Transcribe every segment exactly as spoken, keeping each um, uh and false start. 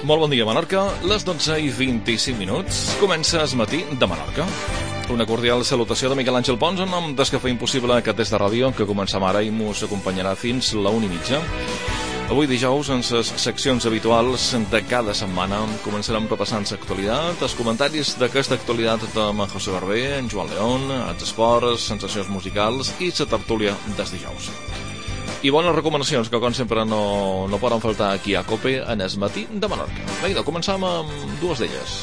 Molt bon dia, Menorca. Les dotze i vint-i-cinc minuts. Comença el matí de Menorca. Una cordial salutació de Miquel Àngel Pons en nom d'Escafè Impossible, que des de ràdio, que comencem ara i mos acompanyarà fins la una i mitja. Avui dijous, en les seccions habituals de cada setmana, començarem repassant l'actualitat, els comentaris d'aquesta actualitat de en José Barber, en Joan León, els esports, sensacions musicals i la tertúlia des dijous. I bones recomanacions que, com sempre, no, no poden faltar aquí a COPE en el matí de Menorca. Vinga, començam amb dues d'elles.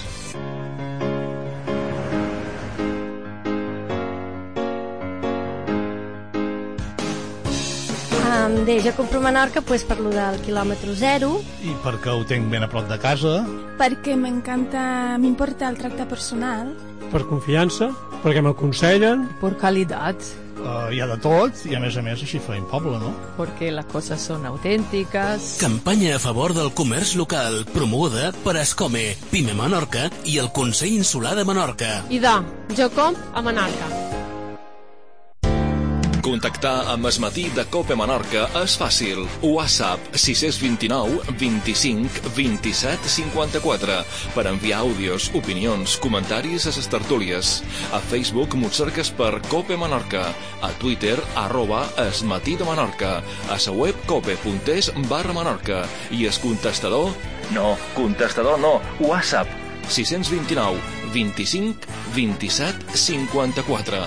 Um, bé, jo compro a Menorca pues, per lo del quilòmetre zero. I perquè ho tinc ben a prop de casa. Perquè m'encanta, m'importa el tracte personal. Per confiança, perquè m'aconsellen. Per qualitat. Uh, hi ha de tot, i a més a més així feim poble, no? Porque las cosas son auténticas. Campanya a favor del comerç local, promoguda per Escome, Pime Menorca i el Consell Insular de Menorca. I de, jo comp a Menorca. Contactar amb el matí de COPE Menorca és fàcil. WhatsApp sis dos nou, vint-i-cinc, vint-i-set, cinquanta-quatre per enviar àudios, opinions, comentaris a les tertúlies. A Facebook mos cerques per COPE Menorca. A Twitter, arroba es matí de Menorca. A la web cope.es barra Menorca. I el contestador? No, contestador no, WhatsApp sis dos nou, vint-i-cinc, vint-i-set, cinquanta-quatre.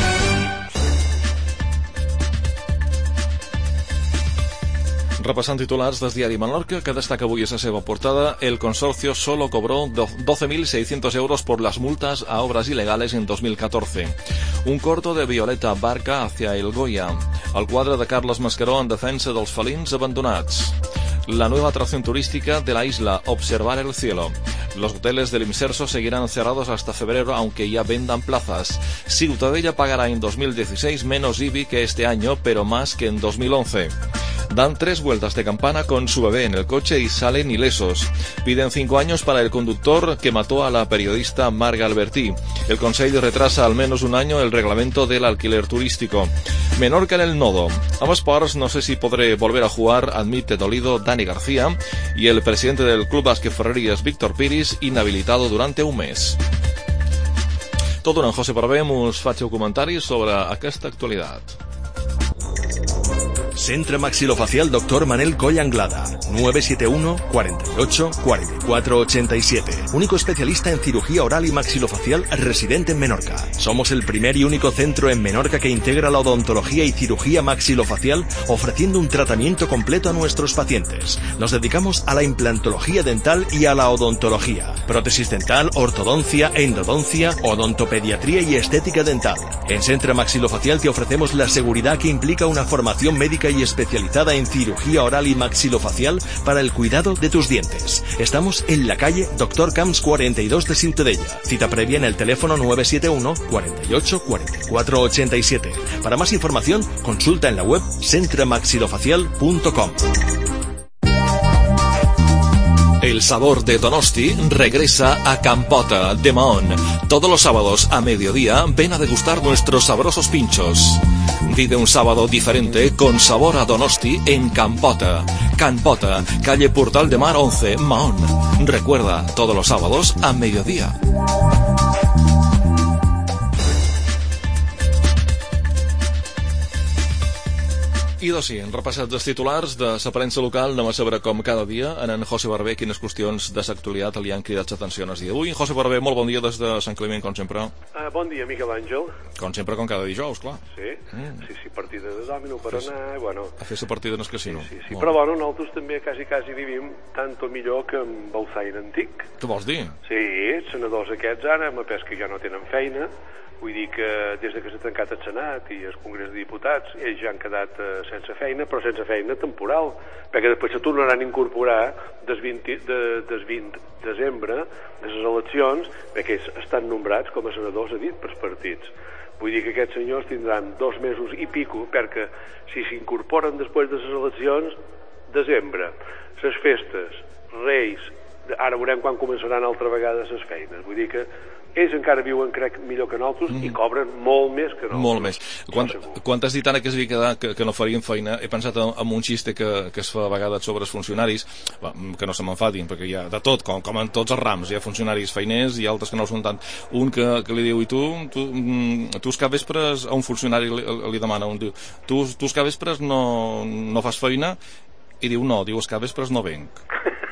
Repassant titulars del diari Menorca, que destaca avui a la seva portada: el consorcio solo cobró doce mil seiscientos euros por las multas a obras ilegales en dos mil catorce. Un corto de Violeta Barca hacia el Goya. El quadre de Carles Mascaró en defensa dels felins abandonats. La nueva atracción turística de la isla, observar el cielo. Los hoteles del Imserso seguirán cerrados hasta febrero, aunque ya vendan plazas. Ciutadella pagará en dos mil dieciséis menos I B I que este año, pero más que en dos mil once. Dan tres vueltas de campana con su bebé en el coche y salen ilesos. Piden cinco años para el conductor que mató a la periodista Marga Albertí. El Consejo retrasa al menos un año el reglamento del alquiler turístico. Menorca en el nodo. A esports, no sé si podré volver a jugar, admite dolido Dani García, y el presidente del Club Bàsquet Ferreries, Víctor Piris, inhabilitado durante un mes. Tot un en José Barber mos faig un comentari sobre aquesta actualitat. Centre Maxilofacial Doctor Manel Coll Anglada, nueve siete uno, cuarenta y ocho, cuarenta y cuatro ochenta y siete. Único especialista en cirugía oral y maxilofacial residente en Menorca. Somos el primer y único centro en Menorca que integra la odontología y cirugía maxilofacial, ofreciendo un tratamiento completo a nuestros pacientes. Nos dedicamos a la implantología dental y a la odontología. Prótesis dental, ortodoncia, endodoncia, odontopediatría y estética dental. En Centre Maxilofacial te ofrecemos la seguridad que implica una formación médica y especializada en cirugía oral y maxilofacial para el cuidado de tus dientes. Estamos en la calle Doctor Camps cuarenta y dos de Ciutadella. Cita previa en el teléfono nueve siete uno, cuarenta y ocho, cuarenta y cuatro ochenta y siete. Para más información, consulta en la web centre maxilofacial punto com. El sabor de Donosti regresa a Campota de Mahón. Todos los sábados a mediodía ven a degustar nuestros sabrosos pinchos. Vive un sábado diferente con sabor a Donosti en Campota. Campota, calle Portal de Mar once, Mahón. Recuerda, todos los sábados a mediodía. I doncs sí, hem repassat els titulars de la premsa local. Anem a saber com cada dia en en José Barber quines qüestions de l'actualitat li han cridat l'atenció en el dia d'avui. José Barber, molt bon dia des de Sant Climent, com sempre. Uh, bon dia, Miquel Àngel. Com sempre, com cada dijous, clar. Sí, mm. sí, sí, partida de dòmino per Fes, anar, bueno... A fer la partida en el casino. Sí, sí, sí. Però bueno, nosaltres també quasi, quasi vivim tant o millor que amb el Zaire antic. Què vols dir? Sí, els senadors aquests ara, amb pes que ja no tenen feina. Vull dir que des que s'ha tancat el Senat i el Congrés de Diputats ells ja han quedat eh, sense feina, però sense feina temporal, perquè després se tornaran a incorporar des vint, de, des vint de desembre de les eleccions, perquè ells estan nombrats com a senadors a dit pels partits. Vull dir que aquests senyors tindran dos mesos i pico, perquè si s'incorporen després de les eleccions, desembre, les festes, Reis, ara veurem quan començaran altra vegada les feines. Vull dir que ells encara viuen, crec, millor que nosaltres mm. i cobren molt més que nosaltres. Molt més. Quan, quan t'has dit, Anna, que es havia quedat, que, que no farien feina, he pensat en, en un xiste que, que es fa a vegades sobre els funcionaris, que no se m'enfadin, perquè hi ha de tot, com, com en tots els rams, hi ha funcionaris feiners i altres que no ho són tant. Un que, que li diu, i tu, tu, tu els capvespres, a un funcionari li, li demana, un diu, tu, tu els capvespres no, no fas feina? I diu, no, diu, els capvespres no venc.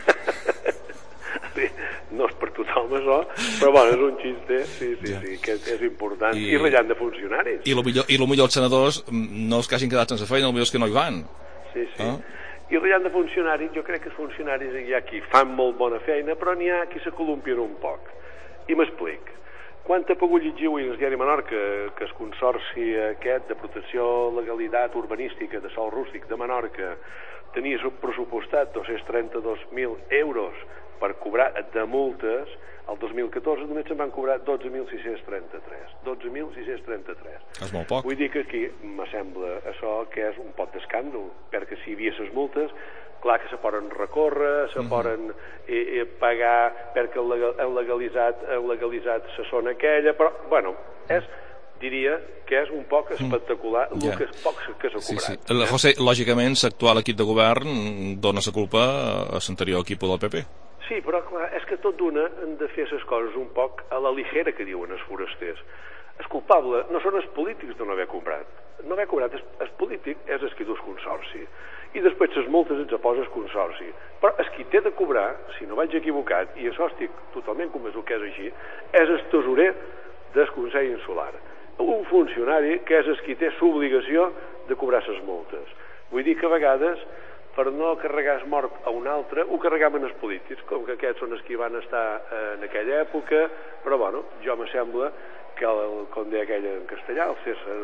No és per tothom això, però bueno, és un xiste, sí, sí, ja. sí, que és, és important. I, I rellant de funcionaris. I el millor, i lo millor els senadors no els que hagin quedat sense feina, el millor és que no hi van. Sí, sí. Ah? I rellant de funcionaris, jo crec que els funcionaris hi ha qui fan molt bona feina, però n'hi ha qui se columpien un poc. I m'explic. Quan he pogut llegir avui en el diari Menorca que el consorci aquest de protecció legalitat urbanística de sòl rústic de Menorca tenia pressupostat dos-cents trenta-dos mil euros per cobrar de multes, el dos mil catorze només se'n van cobrar dotze mil sis-cents trenta-tres. dotze mil sis-cents trenta-tres. És molt poc. Vull dir que aquí m'assembla això que és un pot d'escàndol, perquè si hi havia les multes, clar que se poden recórrer, se uh-huh. poden eh, eh, pagar perquè han legalitzat, han legalitzat la zona aquella, però, bueno, és... diria que és un poc espectacular el yeah. que és poc que s'ha cobrat. Sí, sí. Eh? José, lògicament, l'actual equip de govern dona la culpa a l'anterior equip del P P. Sí, però clar, és que tot d'una han de fer les coses un poc a la ligera que diuen els forasters. El culpable no són els polítics de no haver cobrat. No haver cobrat, el polític és el que du el consorci. I després les multes ens posa el consorci. Però el qui té de cobrar, si no vaig equivocat, i això estic totalment convençut que és així, és el tesorer del Consell Insular. Un funcionari que és el qui té l'obligació de cobrar les multes. Vull dir que a vegades, per no carregar el mort a un altre, ho carregaven els polítics, com que aquests són els que van estar en aquella època, però bueno, jo me sembla que, el, com deia aquella en castellà, el César,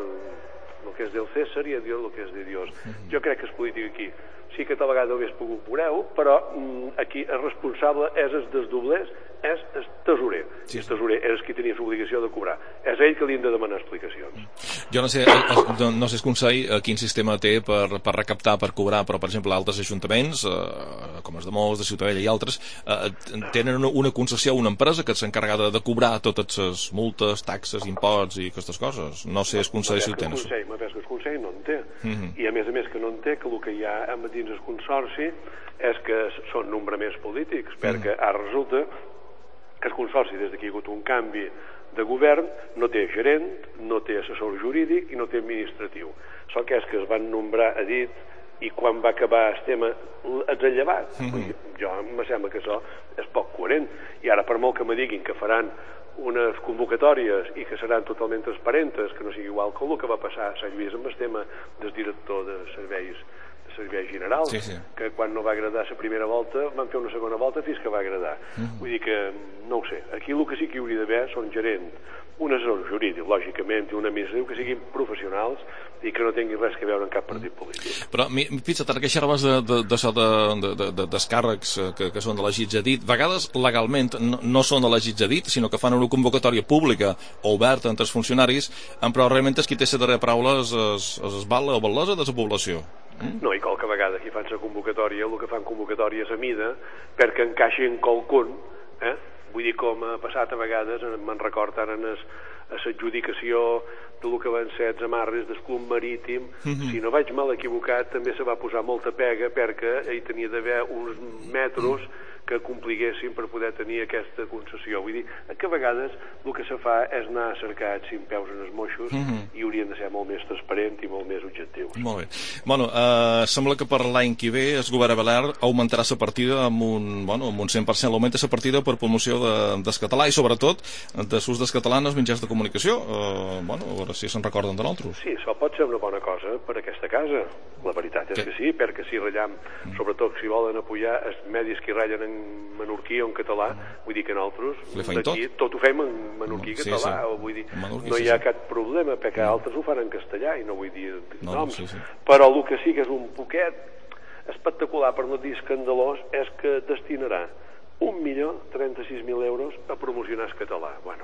el que és del César i el que és de Dios. Jo crec que és polític aquí. Sí que tal vegada ho hagués pogut veure, però mm, aquí el responsable és el dels doblers, és el tesorer. Sí. El tesorer és el que tenia l'obligació de cobrar. És ell que li han de demanar explicacions. Jo no sé, no sé el Consell quin sistema té per, per recaptar, per cobrar, però per exemple altres ajuntaments, eh, com els de Molts, de Ciutadella i altres, eh, tenen una, una concessió, una empresa que s'encarrega de, de cobrar totes les multes, taxes, imposts i aquestes coses. No sé el Consell si ho tenen. M'ha que el Consell no en té. Mm-hmm. I a més a més que no en té, que el que hi ha dins el Consorci és que són nombraments polítics, perquè ara resulta que el Consorci, des que hi ha hagut un canvi de govern, no té gerent, no té assessor jurídic i no té administratiu. Això que és que es van nombrar a dit i quan va acabar el tema els han llevat. Mm-hmm. Jo em sembla que això és poc coherent. I ara per molt que me diguin que faran unes convocatòries i que seran totalment transparentes, que no sigui igual que el que va passar a Sant Lluís amb el tema del director de serveis servei general, sí, sí. que quan no va agradar la primera volta van fer una segona volta fins que va agradar. Mm-hmm. Vull dir que, no ho sé, aquí el que sí que hi hauria d'haver són gerent, un assessor jurídic, lògicament, i un administratiu que siguin professionals i que no tinguin res que veure en cap partit polític. Però, fixa't, ara que xerraves de, de, de, de, de, de, dels càrrecs que, que són de l'Egits a dit, vegades legalment no, no són de l'Egits a dit, sinó que fan una convocatòria pública o oberta entre els funcionaris, però realment és qui té la darrera paraula és, és, és val o valesa de la població. Mm? No, i qualque vegada aquí fan la convocatòria, el que fan convocatòries a mida perquè encaixin qualcun, eh? Vull dir, com ha passat a vegades, me'n record ara en l'adjudicació del que van ser els amarres del club marítim, mm-hmm. si no vaig mal equivocat també se va posar molta pega perquè hi tenia d'haver uns metros que compliguessin per poder tenir aquesta concessió. Vull dir, que a vegades el que se fa és anar a cercar cinc peus en els moixos mm-hmm. i haurien de ser molt més transparents i molt més objectius. Molt bé. Bueno, eh, sembla que per l'any que ve el govern Balear augmentarà la partida amb un, bueno, amb un cent per cent, l'augmenta la partida per promoció de, des català i sobretot de l'ús des català en els mitjans de comunicació. Eh, bueno, a veure si se'n recorden de nosaltres. Sí, això pot ser una bona cosa per aquesta casa. La veritat és que, que sí, perquè si rellam, mm. sobretot si volen apoyar els medis que ratllen en menorquí o en català, mm. vull dir que nosaltres d'aquí tot? tot ho fem en menorquí i mm, català, sí, sí. Vull dir, menorquí, no hi ha sí, cap problema, perquè mm. altres ho fan en castellà i no vull dir no, noms, sí, sí. Però el que sí que és un poquet espectacular, per no dir escandalós, és que destinarà un milió trenta-sis mil euros a promocionar el català. Bueno,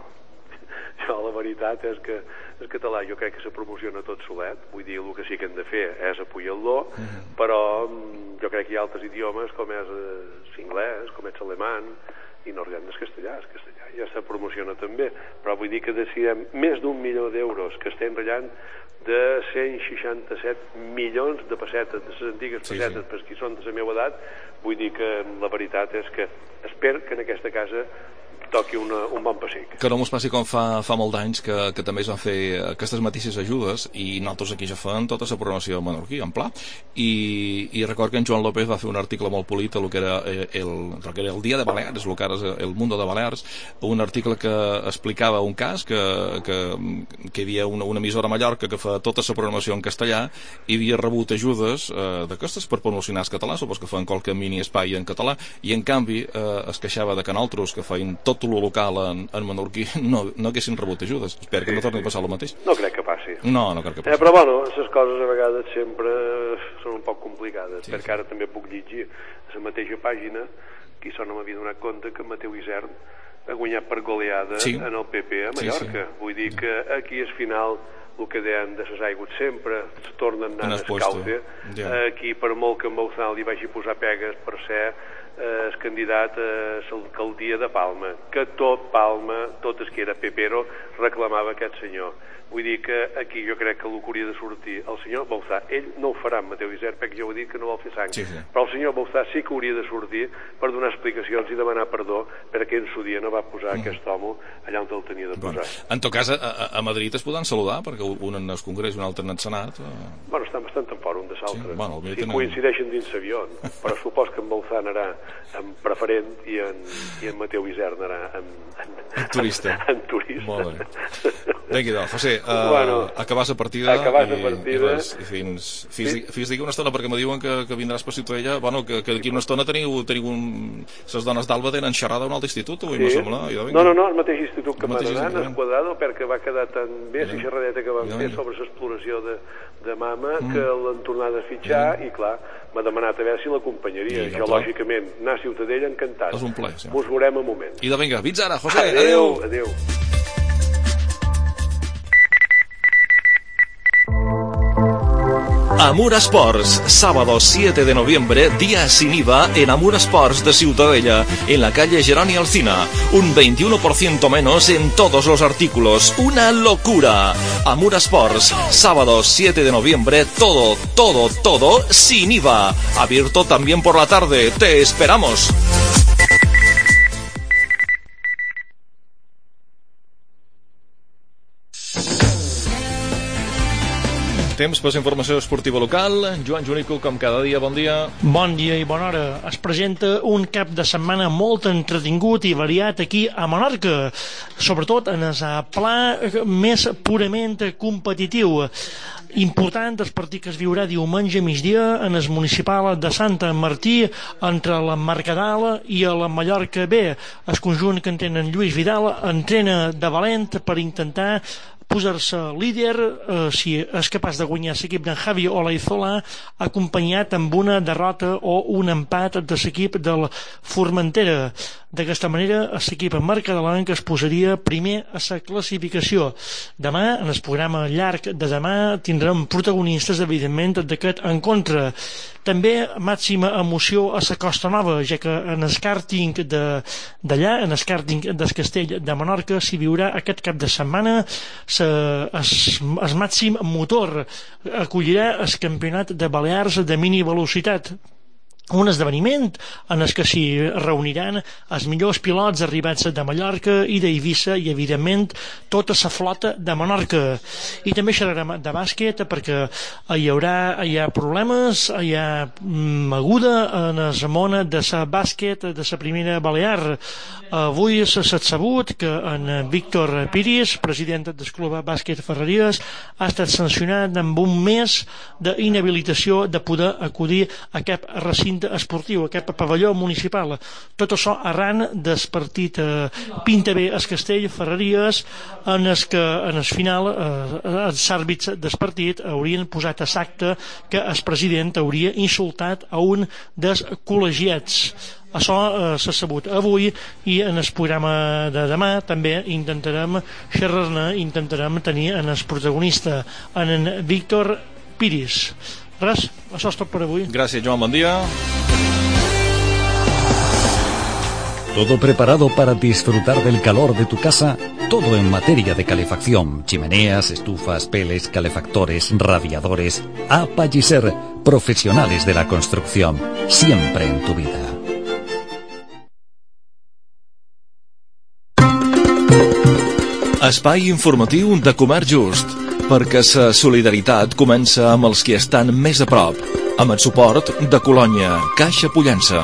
jo la veritat és que el català jo crec que se promociona tot solet, vull dir, el que sí que hem de fer és apoyar-lo, mm-hmm. però jo crec que hi ha altres idiomes com és l'inglès, com és l'alemany, i no regant és castellà, és castellà, ja se promociona també, però vull dir que decidem més d'un milió d'euros que estem rellant de cent seixanta-set milions de pessetes, de les antigues pessetes, sí, sí. per qui són de la meva edat, vull dir que la veritat és que espero que en aquesta casa toqui una, un bon pessic. Que no mos passi com fa, fa molt d'anys que, que també es van fer aquestes mateixes ajudes i nosaltres aquí ja fem tota la programació menorquí, en pla, i, i record que en Joan López va fer un article molt polit a lo que era el, el, que era el Dia de Balears, el que ara és el Mundo de Balears, un article que explicava un cas que, que, que hi havia una, una emissora a Mallorca que fa tota la programació en castellà i havia rebut ajudes eh, d'aquestes per promocionar el català, supos que feien qualque mini espai en català, i en canvi eh, es queixava de que nosaltres que feien tot lo local en, en menorquí no, no haguessin rebut ajudes. Espero que sí, no torni a passar el mateix. No crec que passi. No, no crec que passi. Eh, però bueno, les coses a vegades sempre són un poc complicades, sí, perquè sí. Ara també puc llegir a la mateixa pàgina que això no m'havia donat compte que Mateu Isern ha guanyat per goleada sí. en el P P a Mallorca. Sí, sí. Vull dir que aquí al final el que deien de les aigües sempre es tornen anant a escaute. Yeah. Aquí per molt que en Bauzal li vagi posar pegues per ser eh, el candidat a l'alcaldia de Palma, que tot Palma, tot el que era pepero, reclamava aquest senyor. Vull dir que aquí jo crec que el que hauria de sortir el senyor Bauzà, ell no ho farà amb Mateu Isern, perquè ja ho he dit que no vol fer sang, sí, sí. però el senyor Bauzà sí que hauria de sortir per donar explicacions i demanar perdó perquè en su dia no va posar mm. aquest home allà on el tenia de posar. Bueno, en tot cas, a, a Madrid es poden saludar, perquè un en el Congrés i un altre en el Senat. O... Bueno, estan bastant en fora un de l'altre. Sí, bueno, si tenen... coincideixen dins l'avió, però supos que en Bauzà anarà en preferent i en, i en Mateu Isern anarà en, en, en turista. En turista. Molt bé. Vengui, doncs, José, uh, bueno, acabar la partida, acabar i, partida. I, res, i fins, fins, sí? fins d'aquí una estona, perquè me diuen que, que vindràs per Ciutadella, bueno, que, que d'aquí una estona teniu, teniu un... les dones d'Alba tenen xerrada a un altre institut, avui sí. me sembla. No, no, no, el mateix institut que m'ha donat, Esquadrado, perquè va quedar tan bé la xerradeta que vam fer sobre l'exploració de, de mama, mm. que l'han tornat a fitxar, mm. i clar, m'ha demanat a veure si l'acompanyaria. Jo, lògicament, anar a Ciutadella encantat. És un plaer, sí. Us veurem un moment. I de vinga, fins ara, José. Adéu. Adéu. Amur Sports, sábado siete de noviembre, día sin I V A en Amur Sports de Ciutadella, en la calle Geroni Alcina. Un veintiuno por ciento menos en todos los artículos. ¡Una locura! Amur Sports, sábado siete de noviembre, todo, todo, todo sin I V A. Abierto también por la tarde. ¡Te esperamos! Temps per la informació esportiva local. Joan Junico, com cada dia, bon dia. Bon dia i bona hora. Es presenta un cap de setmana molt entretingut i variat aquí a Menorca, sobretot en el pla més purament competitiu. Important el partit que es viurà diumenge a migdia en el municipal de Santa Martí entre la Mercadal i la Mallorca B. El conjunt que entenen Lluís Vidal entrena de valent per intentar posar-se líder, eh, si és capaç de guanyar l'equip d'en Javi Olaizola, acompanyat amb una derrota o un empat de l'equip del Formentera. D'aquesta manera, l'equip mercadelenc es posaria primer a la classificació. Demà, en el programa llarg de demà, tindrem protagonistes, evidentment, d'aquest encontre. També màxima emoció a la Costa Nova, ja que en el kàrting d'allà, en el kàrting del Castell de Menorca, s'hi viurà aquest cap de setmana el màxim motor. Acollirà el campionat de Balears de mini velocitat, un esdeveniment en el que s'hi reuniran els millors pilots arribats de Mallorca i d'Eivissa i, evidentment, tota la flota de Menorca. I també xerrarem de bàsquet perquè hi haurà hi ha problemes, hi ha moguda en el món de la bàsquet de la primera Balear. Avui s'ha sabut que en Víctor Piris, president del Club Bàsquet Ferreries, ha estat sancionat amb un mes d'inhabilitació de poder acudir a cap recinte esportiu, aquest pavelló municipal. Tot això arran del partit eh, Pinta bé el Castell Ferreries, en el que en el final eh, els àrbits del partit haurien posat a l'acte que el president hauria insultat a un dels col·legiats. Això eh, s'ha sabut avui i en el programa de demà també intentarem xerrar-ne, intentarem tenir en el protagonista, en en Víctor Piris. Res, això és tot per avui. Gràcies, Joan, bon dia. Todo preparado para disfrutar del calor de tu casa, todo en materia de calefacción, chimeneas, estufas, peles, calefactores, radiadores. Apalliser, profesionales de la construcción, siempre en tu vida. Espai informatiu de Comerç Just, perquè la solidaritat comença amb els qui estan més a prop, amb el suport de Colònia, Caixa Pollença.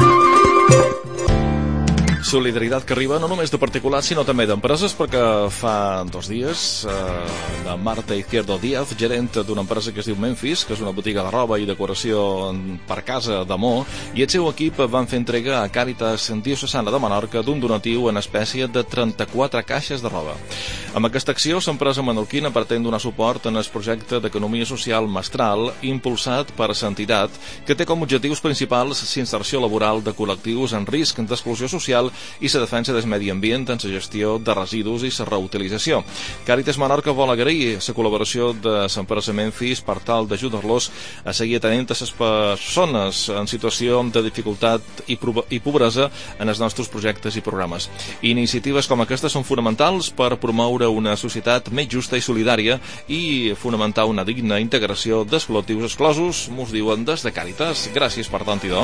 Solidaritat que arriba no només de particulars sinó també d'empreses, perquè fa dos dies eh, la Marta Izquierdo Díaz, gerent d'una empresa que es diu Memphis, que és una botiga de roba i decoració per casa d'amor, i el seu equip van fer entrega a Càritas Diocesana de Menorca d'un donatiu en espècie de trenta-quatre caixes de roba. Amb aquesta acció, l'empresa menorquina pretén donar suport en el projecte d'economia social Mestral, impulsat per l'entitat, que té com objectius principals l'inserció laboral de col·lectius en risc d'exclusió social i la defensa del medi ambient en la gestió de residus i la reutilització. Càritas Menorca vol agrair la col·laboració de l'empresa Memphis per tal d'ajudar-los a seguir atenent a les persones en situació de dificultat i, i pobresa en els nostres projectes i programes. Iniciatives com aquestes són fonamentals per promoure una societat més justa i solidària i fonamentar una digna integració dels col·lectius exclosos, mos diuen des de Càritas. Gràcies per tant, idò.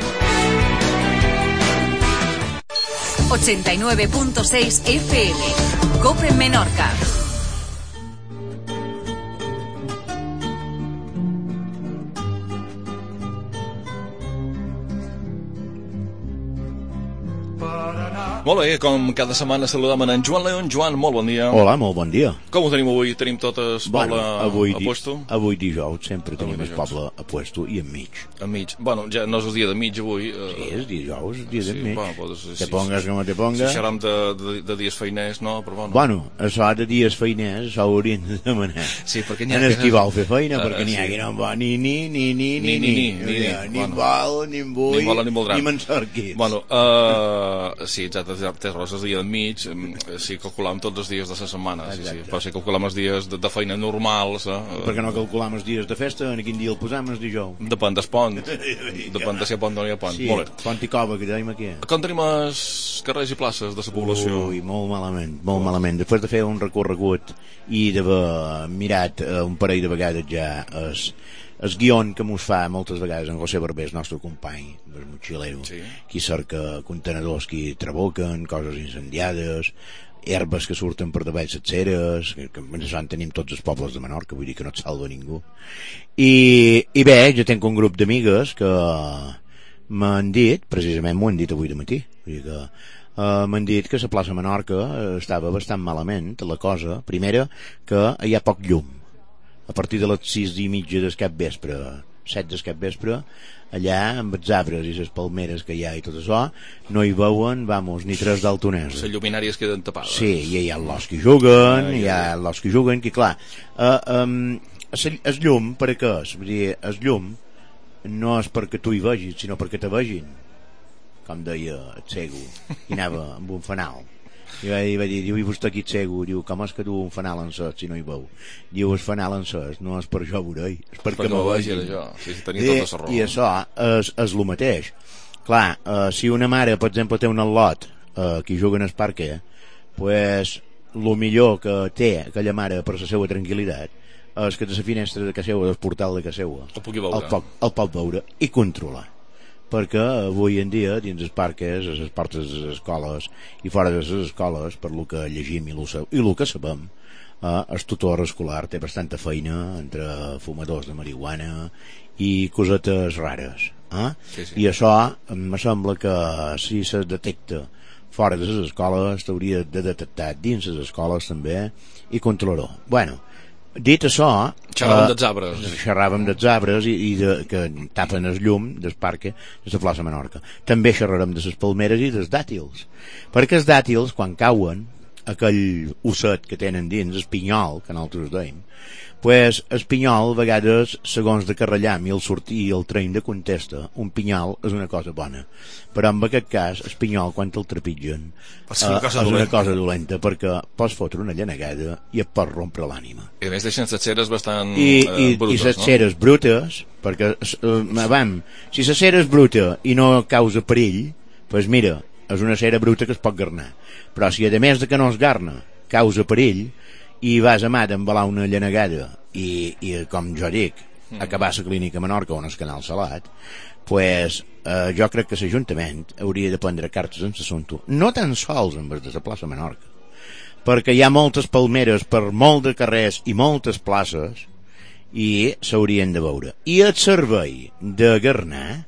ochenta y nueve punto seis F M, COPE Menorca. Molt bé, com cada setmana saludem en Joan León. Joan, molt bon dia. Hola, molt bon dia. Com ho tenim avui? Tenim tot el poble bueno, avui, a puesto? Avui dijous sempre tenim el poble a puesto i enmig. Enmig. Bueno, ja no és el dia de mig avui. Eh... Sí, és dijous, el dia sí, d'enmig. Bueno, pues, te sí, pongas sí, com te pongas. Si xerram de, de, de dies feiners, no? Però bueno. Bueno, això de dies feiners, això ho haurien de demanar. Sí, perquè n'hi ha en que... qui vol fer feina, uh, perquè n'hi ha sí. que no vol ni ni, ni, ni, ni, ni, ni, ni, ni, ni vol, ni en vull, ni vol, ni voldrà. Ni me'n sorquits. Bueno, uh, sí, exacte, té roses el dia d'enmig, sí, calculam tots els dies de la setmana, sí, sí, però si calculam els dies de, de feina normals... Eh? Per què no calculam els dies de festa? En quin dia el posam el dijous? Depèn del pont, depèn de si hi ha pont o no hi ha pont. Sí, molt bé. Pont i cova, que dèiem aquí. Com tenim els carrers i places de la població? Ui, molt malament, molt oh. malament. Després de fer un recorregut i d'haver mirat uh, un parell de vegades ja es, el guion que mos fa moltes vegades en José Barber, el nostre company, el motxilero, sí. Qui cerca contenedors que traboquen, coses incendiades, herbes que surten per davall les ceres, que, que en tenim tots els pobles de Menorca, vull dir que no et salva ningú. I, i bé, jo tenc un grup d'amigues que m'han dit, precisament m'ho han dit avui de matí, vull dir que uh, m'han dit que la plaça Menorca estava bastant malament, la cosa, primera, que hi ha poc llum. A partir de les sis i mitja del cap vespre, set del cap vespre, allà amb els arbres i les palmeres que hi ha i tot això, no hi veuen, vamos, ni tres d'altonesa. Les lluminàries queden tapades. Sí, i hi ha els que juguen, ah, hi ha els que juguen, que clar, uh, um, el llum, per a què és? Vull dir, el llum no és perquè tu hi vegis, sinó perquè te vegin, com deia el cego, i anava amb un fanal. I va, i va dir, diu, i vostè aquí cego, diu, com és que du un fanal encès si no hi veu? Diu, el fanal encès no és per jo veurei, és perquè me vegin. Sí, si tenia tota la raó. I això és, és el mateix. Clar, eh, si una mare, per exemple, té un al·lot eh, que juga en el parque, pues, el millor que té aquella mare per la seva tranquil·litat és que de la finestra de casa seva, del portal de casa seva, el, el, pot, el pot veure i controlar. Perquè avui en dia dins els parques, a les portes de les escoles i fora de les escoles, per lo que llegim i lo, i lo que sabem, eh, el tutor escolar té bastanta feina entre fumadors de marihuana i cosetes rares, eh? Sí, sí. I això em sembla que si se detecta fora de les escoles t'hauria de detectar dins les escoles també i controlar-ho. Bueno, dit això, xerràvem dels arbres, xerràvem dels arbres i, i de, que tapen el llum del parc de la plaça Menorca. També xerrarem de les palmeres i dels dàtils, perquè els dàtils, quan cauen, aquell osset que tenen dins, el pinyol, que nosaltres deim, pues el pinyol, a vegades, segons de carrellam i el sortir i el tren de contesta, un pinyol és una cosa bona. Però en aquest cas, el pinyol, quan el trepitgen, uh, és una cosa dolenta, perquè pots fotre una llenegada i et pots rompre l'ànima. I a més deixen les ceres bastant I, uh, i, brutes, i les no? ceres brutes, perquè, uh, vam, si la cera és bruta i no causa perill, pues mira, és una cera bruta que es pot garnar, però si a més de que no es garna causa perill i vas a mà d'embalar una llenegada i, i com jo dic, acabar a la clínica a Menorca on és Canal Salat, pues, eh, jo crec que l'Ajuntament hauria de prendre cartes en l'assumpte, no tan sols en des de la plaça Menorca, perquè hi ha moltes palmeres per molt de carrers i moltes places i s'haurien de veure. I el servei de garnar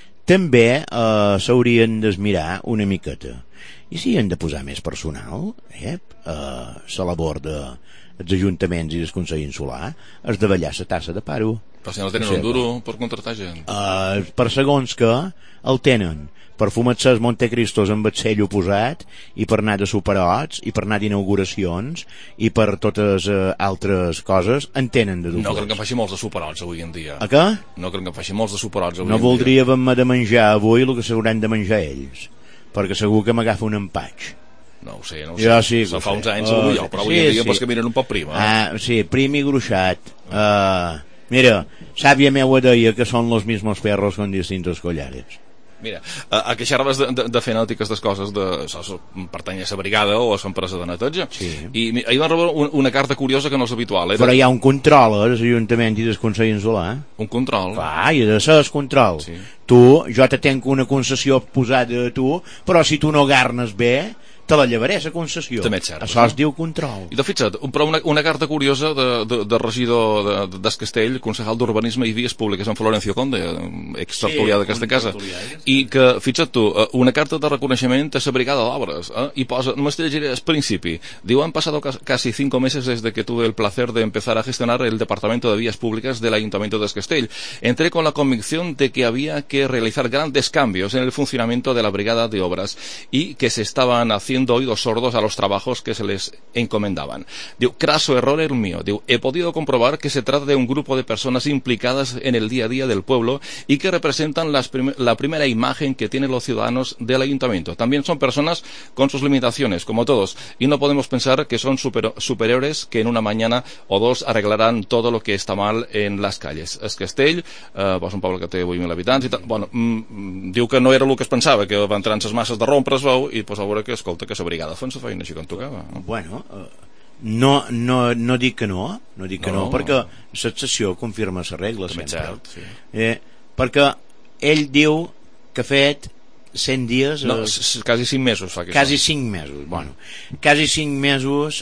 també eh, s'haurien d'esmirar una miqueta. I si han de posar més personal, eh, a la labor dels ajuntaments i del Consell Insular, es de ballar la tassa de paro. Però si no tenen un duro per contractar gent. Uh, per segons que el tenen per fumetzar els Montecristos amb el cello posat i per anar de superots i per anar d'inauguracions i per totes uh, altres coses en tenen de dubtes. No crec que em faci molts de superots avui en dia. A què? No crec que em faci molts de superots avui no en dia. No voldria haver-me de menjar avui el que s'hauran de menjar ells, perquè segur que m'agafa un empatx. No ho sé, no ho jo sé. Sí, Se fa sé. uns anys oh, millor, però avui sí, en dia sí. pues que miren un poc prim. Eh? Ah, sí, prim i gruixat. Uh, mira, sàvia meua deia que són los mismos perros con distintos collares. Mira, a, a queixar-vos de, de, de fenòtiques de coses de, això pertany a la brigada o a l'empresa de neteja, sí. I ahir van rebre un, una carta curiosa que no és habitual. Era... Però hi ha un control a l'Ajuntament i del Consell Insular. Un control? Clar, hi ha de ser el control. Sí. Tu, jo te tenc una concessió posada a tu, però si tu no garnes bé, te la llevaré, la concessió. També és cert. Això es diu control. I de fixa't, però una, una carta curiosa de, de, de regidor de, de, del Castell, concejal d'Urbanisme i Vies Públiques, en Florencio Conde, ex-tertulià sí, d'aquesta casa, i que, fixa't tu, una carta de reconeixement a la brigada d'obres, eh? I posa, només te llegiré al principi, diu, han pasado casi cinco meses desde que tuve el placer de empezar a gestionar el Departamento de Vías Públicas del Ayuntamiento de Castell. Entré con la convicción de que había que realizar grandes cambios en el funcionamiento de la brigada de obras y que se estaban haciendo oídos sordos a los trabajos que se les encomendaban. Diu, craso error el mío. Diu, he podido comprobar que se trata de un grupo de personas implicadas en el día a día del pueblo y que representan las prim la primera imagen que tienen los ciudadanos del ayuntamiento. También son personas con sus limitaciones, como todos, y no podemos pensar que son super superiores que en una mañana o dos arreglarán todo lo que está mal en las calles. Es Castell, eh, pues un poble que té vuit mil habitants i tal. Bueno, mm, diu que no era el que es pensava, que van entrar en ses masses de rompre es veu i pues, a veure que, escolta, que la brigada fan la feina així com tocava. Bueno, uh, no, no, no dic que no, no dic que no, no perquè la sessió confirma la regla sempre. Cert, sí. eh, perquè ell diu que ha fet cent dies... No, eh, quasi cinc mesos fa que quasi cinc mesos, bueno, quasi cinc mesos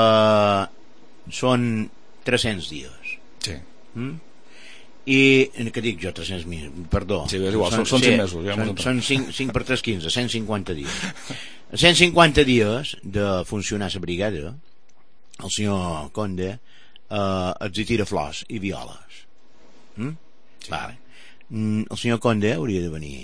eh, són tres-cents dies. Sí. Mm? I, què dic jo, tres-cents mil, perdó. Sí, és igual, són, són cinc mesos. Ja són són cinc, cinc per tres, quinze, cent cinquanta dies. cent cinquanta dies de funcionar la brigada, el senyor Conde eh, els hi tira flors i violes. Mm? Sí. Vale. Mm, el senyor Conde hauria de venir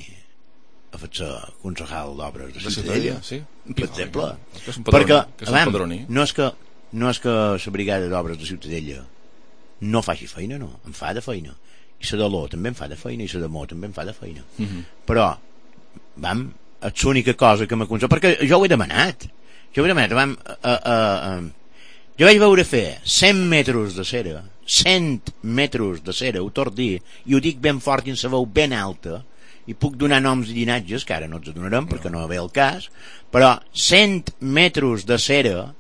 a fer-se concejal d'obres de Ciutadella, sí? per exemple. És un padroni, perquè, és un padroni. no és que no és que la brigada d'obres de Ciutadella no faci feina, no, en fa de feina, i la de l'O també en fa de feina, i la de Mo també en fa de feina, uh -huh. però vam, és l'única cosa que m'aconsella, perquè jo ho he demanat jo ho he demanat vam, uh, uh, uh, jo vaig veure fer cent metres de cera cent metres de cera, ho torno a dir, i ho dic ben fort i en la veu ben alta, i puc donar noms i llinatges que ara no els donarem perquè no ve el cas, però cent metres de cera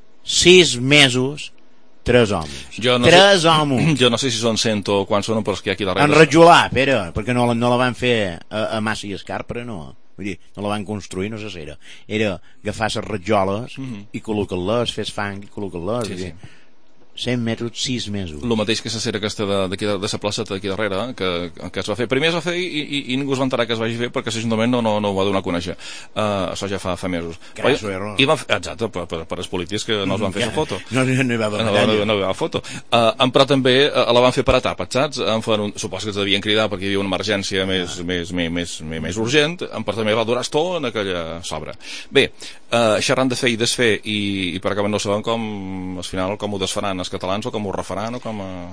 sis mesos, tres homes. Jo no tres sé, homes. Jo no sé si són cent o quants són, però és que aquí darrere... Enrajolar, Pere, perquè no, no la van fer a, a massa i escarpra, no. Vull dir, no la van construir, no sé si era. Era agafar les rajoles mm -hmm. i col·locar-les, fes fang i col·locar-les. Sí, sí. cent metres, sis mesos. El mateix que la cera aquesta d'aquí de, de la plaça d'aquí darrere, que, que es va fer. Primer es va fer i, i, i ningú es va enterar que es vagi fer perquè l'Ajuntament no, no, no ho va donar a conèixer. Uh, això ja fa, fa mesos. Crasso error. I van fer, exacte, per, per, per els polítics que no es van fer la foto. No, no, no hi va haver no, no, no, no hi va haver foto. Uh, però també uh, la van fer per etapes, saps? En un, suposo que es devien cridar perquè hi havia una emergència ah. més, més, més, més, més, més urgent, però també va durar estona aquella sobra. Bé, uh, xerrant de fer i desfer, i, i per acabar no sabem com, al final, com ho desfaran els catalans o com ho refaran o com a...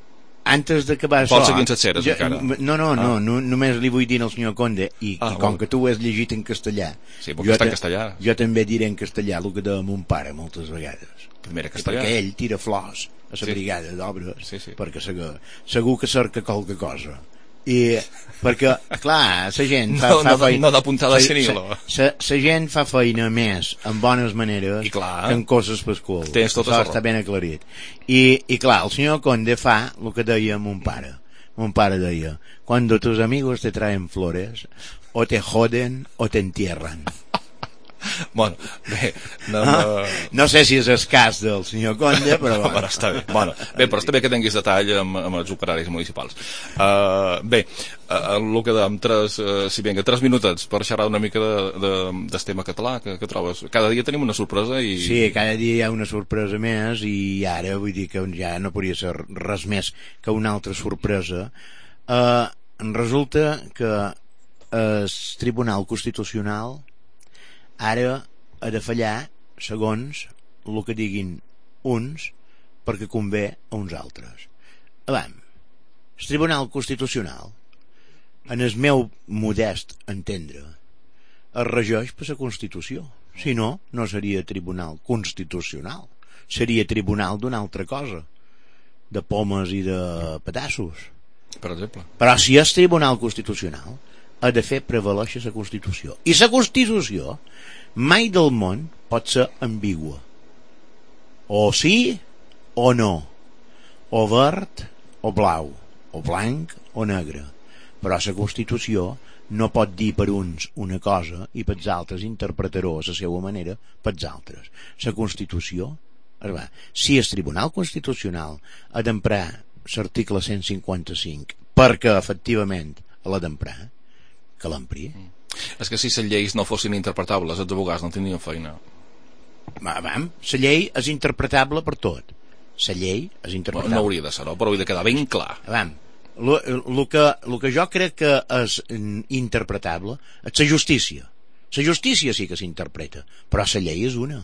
Antes d'acabar això... Pots seguir en ceres, jo, encara. No, no, no, ah. no, només li vull dir al senyor Conde, i, ah, i com que tu ho has llegit en castellà... Sí, perquè està en castellà. Jo també diré en castellà el que deia mon pare moltes vegades. Primera castellà. Perquè ell tira flors a la sí. brigada d'obres, sí, sí. perquè segur, segur que cerca qualque cosa. I perquè, clar, la gent fa, no, fa no, feina... no d'apuntada senil. La gent fa feina més amb bones maneres I clar, que en coses per cul. tens tota Això la està raó. ben aclarit. I, I clar, el senyor Conde fa el que deia mon pare. Mon pare deia, cuando tus amigos te traen flores, o te joden o te entierran. Bueno, bé, no, Ah, no... no sé si és el cas del senyor Conde, però No, bueno. però està bé. Bueno, bé, però està bé que tinguis detall amb, amb els operaris municipals. Uh, bé, uh, el que queda amb tres, uh, si vinga, tres minutets per xerrar una mica de, de, del tema català, que, que trobes? Cada dia tenim una sorpresa i... Sí, cada dia hi ha una sorpresa més i ara vull dir que ja no podria ser res més que una altra sorpresa. Uh, resulta que el Tribunal Constitucional ara ha de fallar segons el que diguin uns perquè convé a uns altres. Avam, el Tribunal Constitucional, en el meu modest entendre, es regeix per la Constitució. Si no, no seria Tribunal Constitucional, seria Tribunal d'una altra cosa, de pomes i de pedaços. Per exemple. Però si és Tribunal Constitucional, ha de fer prevalèixer la Constitució. I la Constitució mai del món pot ser ambigua. O sí o no. O verd o blau. O blanc o negre. Però la Constitució no pot dir per uns una cosa i pels altres interpretar-ho a la seva manera pels altres. La Constitució, si el Tribunal Constitucional ha d'emprar l'article cent cinquanta-cinc perquè efectivament l'ha d'emprar, que l'empri. És que si les lleis no fossin interpretables, els advocats no tindrien feina. La llei és interpretable per tot. La llei és interpretable. No hauria de ser, no? Però hauria de quedar ben clar. Avam, el que, lo que jo crec que és interpretable és la justícia. La justícia sí que s'interpreta, però la llei és una.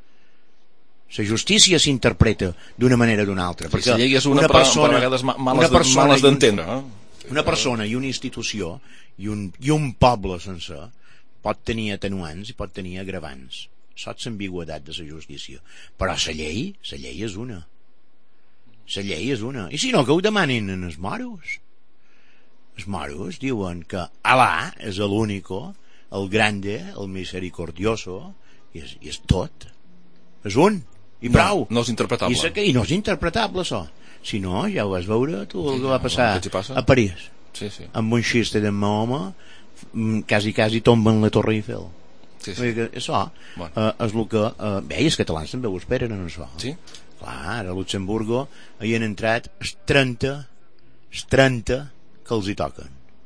La justícia s'interpreta d'una manera o d'una altra. Sí, la llei és una, una però, persona, però a vegades males, males d'entendre. Eh? Una persona i una institució i un, i un poble sencer pot tenir atenuants i pot tenir agravants. Saps l'ambigüetat de la justícia. Però la llei, la llei és una. La llei és una. I si no, que ho demanin en els moros. Els moros diuen que Alà és l'único, el grande, el misericordioso, i és, i és tot. És un. I no, prou. No és interpretable. I, que, I no és interpretable, això. Si no, ja ho vas veure tu el que va passar passa? a París. Sí, sí. Amb un xiste de Mahoma, quasi, quasi tomben la Torre Eiffel. Sí, sí. Que això bueno. uh, és el que... Uh, bé, i els catalans també ho esperen en això. Sí? Clar, a Luxemburgo hi han entrat els trenta, els trenta que els hi toquen.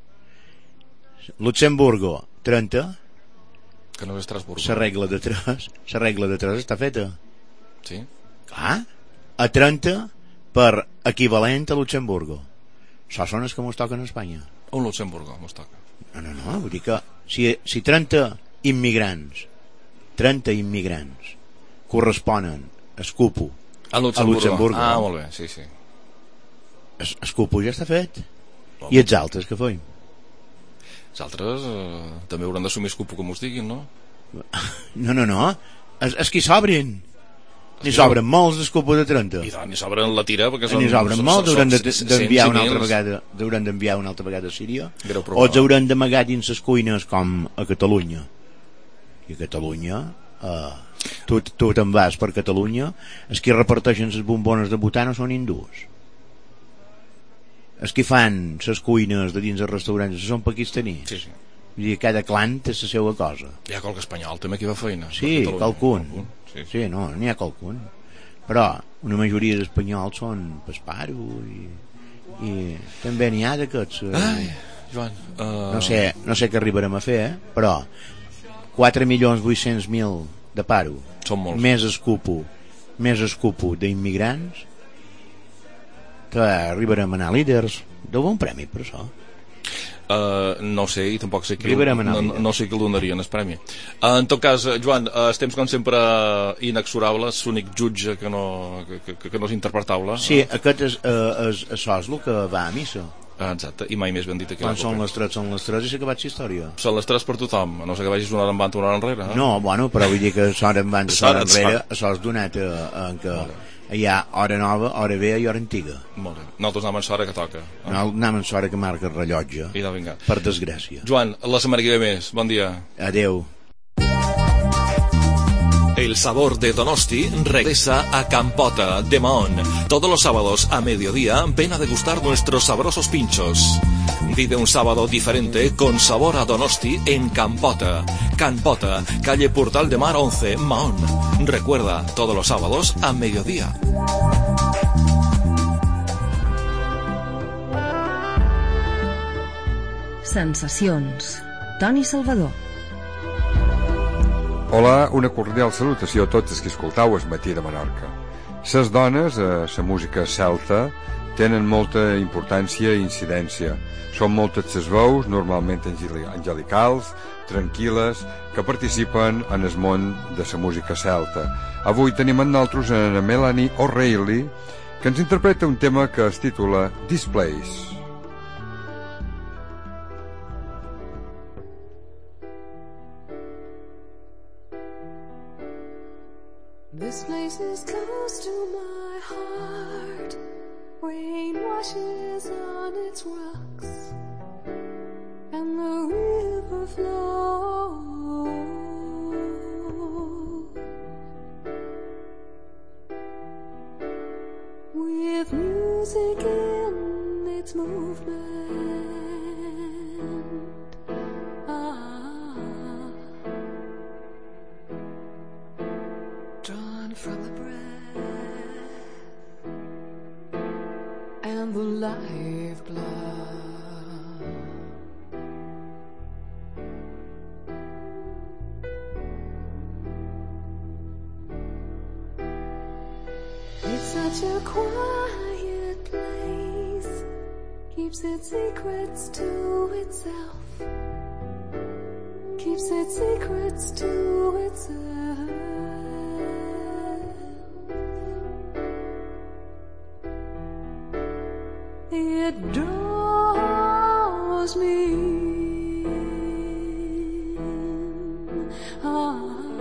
Luxemburgo, trenta. Que no és Estrasburgo. La regla de tres, la regla de tres està feta. Sí? Clar, a trenta per equivalent a Luxemburgo. Això són els que mos toquen a Espanya. Un Luxemburgo mos toca. No, no, no, vull dir que si, si trenta immigrants trenta immigrants corresponen a Escupo a Luxemburgo, a Luxemburgo ah, molt bé, sí, sí. Es, Escupo ja està fet. Oh. I els altres que feim? Els altres eh, també hauran d'assumir Escupo com us diguin, no? No, no, no, és, és qui s'obrin. N'hi s'obren molts d'Escupo de trenta. I tant, n'hi s'obren la tira perquè són... N'hi s'obren molts, hauran d'enviar una altra vegada hauran d'enviar una altra vegada a Síria, o els hauran d'amagar dins les cuines com a Catalunya. I a Catalunya eh, tu, tu te'n vas per Catalunya, els que reparteixen les bombones de butano són hindús, els que fan les cuines de dins els restaurants són pakistanís. Sí, sí. Vull dir, cada clan té la seva cosa. Hi ha qualque espanyol també que va feina. Sí, qualcun. Sí, sí, no, n'hi ha qualcun. Però una majoria d'espanyols són Pasparo i, i també n'hi ha d'aquests. Ai, Joan... Uh... No sé, no sé què arribarem a fer, eh? Però quatre milions vuit-cents mil de paro. Són molts. Més escupo, més escupo d'immigrants, que arribarem a anar líders. Deu un premi per això. Uh, no sé, i tampoc sé qui el, no, no sé qui el donarien el premi. Uh, en tot cas, Joan, uh, el temps com sempre inexorable, és l'únic jutge que no, que, que, que no és interpretable. Sí, aquest és, uh, és, això és el que va a missa. Exacte, i mai més ben dit aquí. Quan són les tres, són les tres i s'ha acabat la història. Són les tres per tothom, a no sé que vagis una hora en avant una hora enrere. Eh? No, bueno, però vull dir que l'hora en avant, l'hora enrere, això és donat en què hi ha hora nova, hora vella i hora antiga. Molt bé. Nosaltres anem a l'hora que toca. Eh? No, anem a l'hora que marca el rellotge. I de vinga. Per desgràcia. Joan, la setmana que ve més. Bon dia. Adeu. El sabor de Donosti regresa a Campota de Mahón. Todos los sábados a mediodía ven a degustar nuestros sabrosos pinchos. Vive un sábado diferente con sabor a Donosti en Campota. Campota, calle Portal de Mar once, Mahón. Recuerda, todos los sábados a mediodía. Sensacions. Toni Salvador. Hola, una cordial salutació a tots els que escoltau el matí de Menorca. Les dones, a la música celta, tenen molta importància i incidència. Són moltes les veus, normalment angelicals, tranquil·les, que participen en el món de la música celta. Avui tenim amb nosaltres a Melanie O'Reilly, que ens interpreta un tema que es titula This Place. This place is close to my heart. Rain washes on its rocks, and the river flows with music in its movement. From the breath and the lifeblood, it's such a quiet place, keeps its secrets to itself, keeps its secrets to itself. It draws me in. Ah.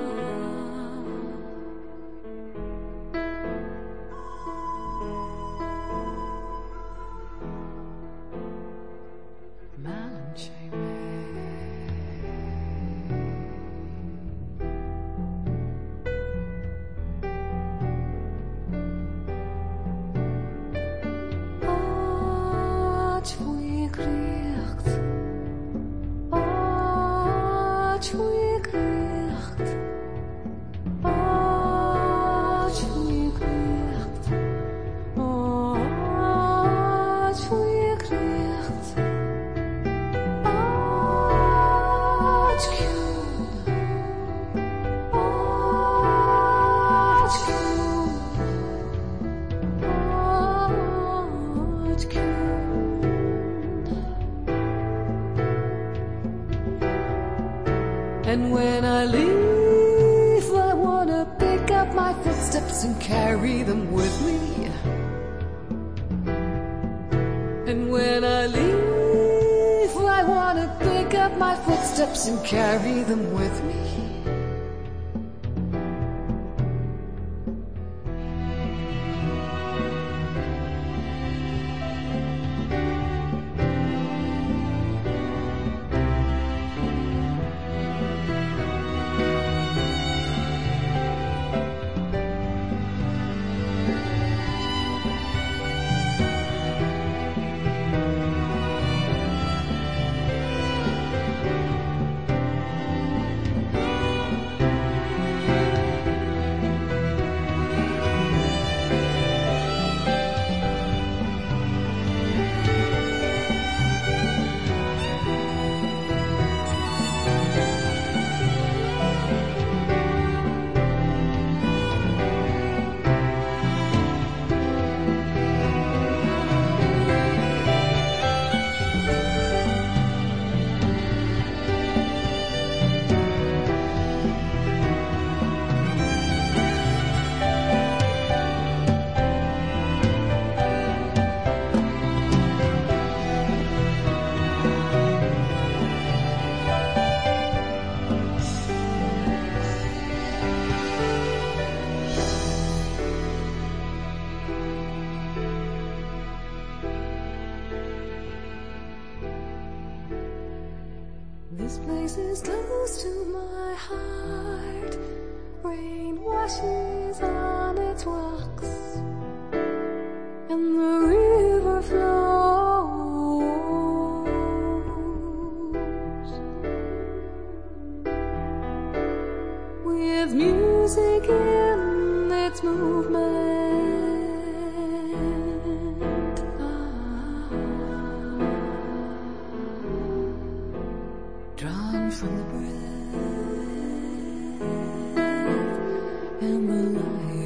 And when I leave, I wanna pick up my footsteps and carry them with me. And when I leave, I wanna pick up my footsteps and carry them with me. place is close to my heart. Rain washes on its rocks, and the river flows with music in its movement. Drawn from the breath and the light